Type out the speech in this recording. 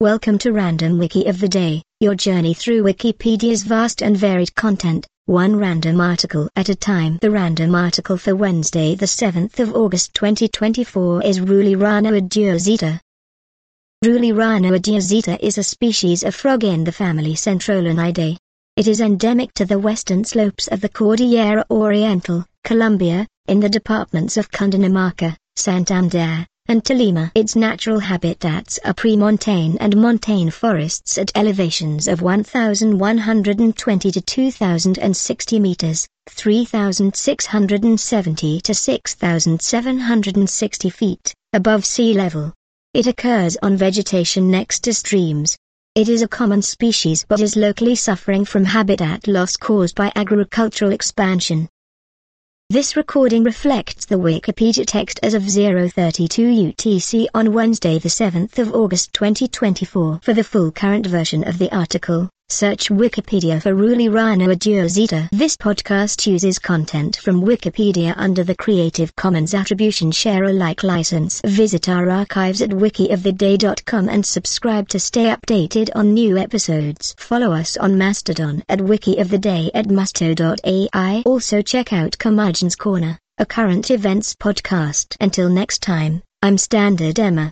Welcome to Random Wiki of the Day, your journey through Wikipedia's vast and varied content, one random article at a time. The random article for Wednesday the 7th of August 2024 is Rulirana adiosita. Rulirana adiosita is a species of frog in the family Centrolinidae. It is endemic to the western slopes of the Cordillera Oriental, Colombia, in the departments of Cundinamarca, Santander, and Tolima. Its natural habitats are pre-montane and montane forests at elevations of 1,120 to 2,060 meters, 3,670 to 6,760 feet, above sea level. It occurs on vegetation next to streams. It is a common species but is locally suffering from habitat loss caused by agricultural expansion. This recording reflects the Wikipedia text as of 0:32 UTC on Wednesday the 7th of August 2024. For the full current version of the article, search Wikipedia for Rulirana adiosita. This podcast uses content from Wikipedia under the Creative Commons Attribution Share Alike license. Visit our archives at wikioftheday.com and subscribe to stay updated on new episodes. Follow us on Mastodon at wikioftheday at musto.ai. Also check out Curmudgeon's Corner, a current events podcast. Until next time, I'm Standard Emma.